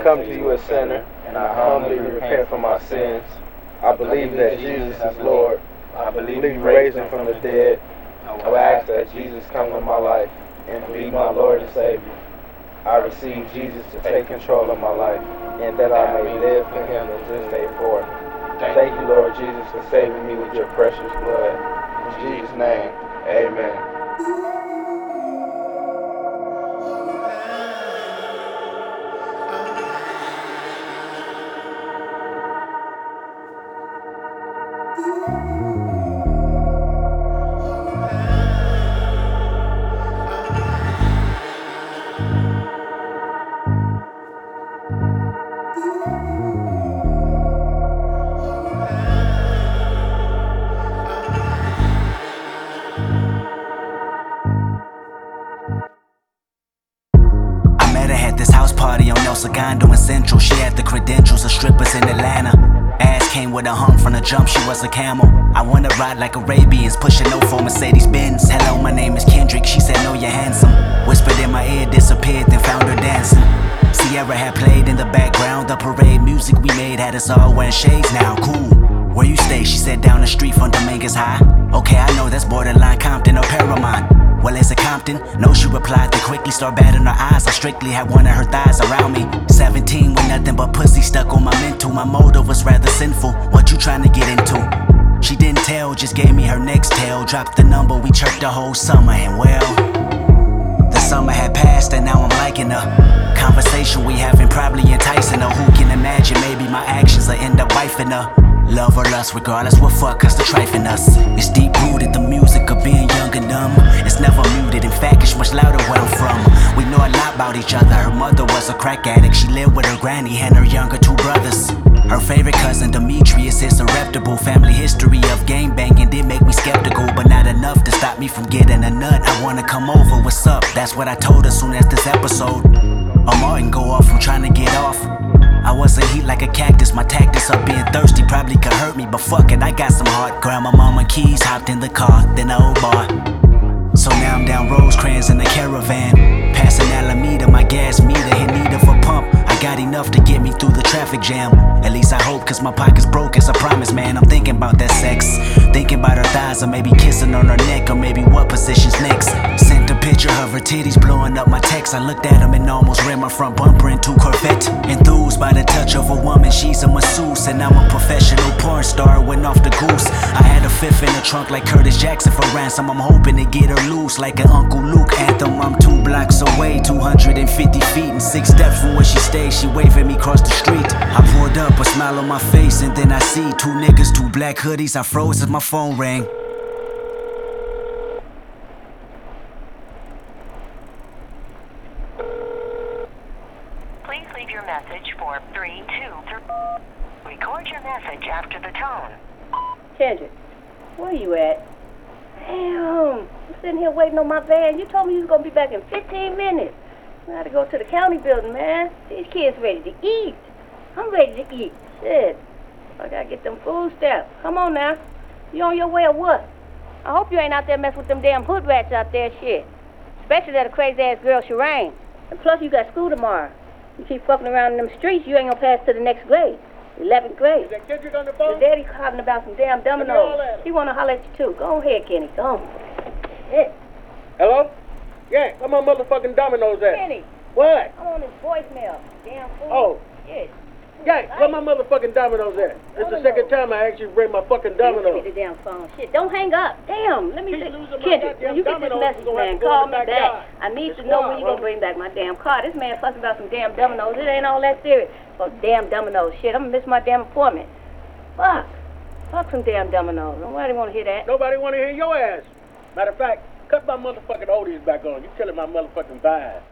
come to you a sinner, and I humbly repent for my sins. I believe that Jesus is Lord. I believe you raised him from the dead. I will ask that Jesus come into my life and be my Lord and Savior. I receive Jesus to take control of my life, and that I may live for him in this day forth. Thank you, Lord Jesus, for saving me with your precious blood. In Jesus' name, amen. This house party on El Segundo in Central. She had the credentials of strippers in Atlanta. Ass came with a hump from the jump, she was a camel. I wanna ride like Arabians, pushing no for Mercedes Benz. Hello, my name is Kendrick, she said no, you're handsome. Whispered in my ear, disappeared, then found her dancing. Sierra had played in the background, the parade music we made had us all wearing shades now, cool. Where you stay? She said down the street from Dominguez High. Okay, I know that's borderline Compton or Paramount. Well, is it Compton? No, she replied, then quickly start batting her eyes. I strictly had one of her thighs around me. 17 with nothing but pussy stuck on my mental. My motive was rather sinful. What you trying to get into? She didn't tell, just gave me her next tale. Dropped the number, we chirped the whole summer, and well, the summer had passed and now I'm liking her. Conversation we having probably enticing her. Who can imagine maybe my actions will end up wifing her? Love or lust, regardless what fuck us to trifling us. It's deep rooted, the music of being young and dumb. It's never muted, in fact it's much louder where I'm from. We know a lot about each other. Her mother was a crack addict. She lived with her granny and her younger two brothers. Her favorite cousin Demetrius is a reputable. Family history of gang banging did make me skeptical, but not enough to stop me from getting a nut. I wanna come over, what's up? That's what I told her soon as this episode of Martin go off. I'm trying to get off. I wasn't heat like a cactus, my tactics of being thirsty probably could hurt me, but fuck it, I got some heart. Grabbed my mama keys, hopped in the car, then the old bar. So now I'm down Rosecrans in the caravan, passing Alameda, my gas meter in need of a pump. I got enough to get me through the traffic jam. At least I hope, cause my pocket's broke as I promise, man. I'm thinking about that sex, thinking about her thighs, or maybe kissing on her neck, or maybe what position's next. Sent a picture of her titties blowing up my text. I looked at them and almost ran my front bumper into Corvette. Enthused by the touch of a woman, she's a masseuse, and I'm a professional porn star, went off the goose. I had a fifth in the trunk like Curtis Jackson for ransom. I'm hoping to get her loose like an Uncle Luke anthem. I'm 2 blocks away, 250 feet and 6 steps from where she stays. She waving me across the street. I pulled up, a smile on my face, and then I see 2 niggas, 2 black hoodies. I froze as my phone rang. Please leave your message for 323. Record your message after the tone. Kendrick, where you at? Damn, I'm sitting here waiting on my van. You told me you was gonna be back in 15 minutes. I gotta go to the county building, man. These kids ready to eat. I'm ready to eat. Shit. I gotta get them food stamps. Come on now. You on your way or what? I hope you ain't out there messing with them damn hood rats out there, shit. Especially that crazy ass girl, Shireen. And plus you got school tomorrow. You keep fucking around in them streets, you ain't gonna pass to the next grade. 11th grade. Is that Kendrick on the phone? His daddy hollering about some damn dominoes. He wanna holler at you too. Go ahead, Kenny. Go on. Shit. Hello? Yeah, where my motherfucking dominoes at? Kenny. What? I'm on his voicemail. Damn fool. Oh. Shit. Yeah, where my motherfucking dominoes at? It's the second time I asked you to bring my fucking Give me dominoes. the damn phone. Shit, don't hang up. Damn, let me Keep see. losing my Kendrick, goddamn when you get this dominoes, message, we're gonna have man, to go call in the me back. backyard. I need It's to know when squad, you gonna bro. bring back my damn car. This man fussing about some damn dominoes. It ain't all that serious. For damn dominoes. Shit, I'm gonna miss my damn appointment. Fuck. Fuck some damn dominoes. Nobody wanna hear that. Nobody want to hear your ass. Matter of fact, cut my motherfucking oldies back on. You killing my motherfucking vibe.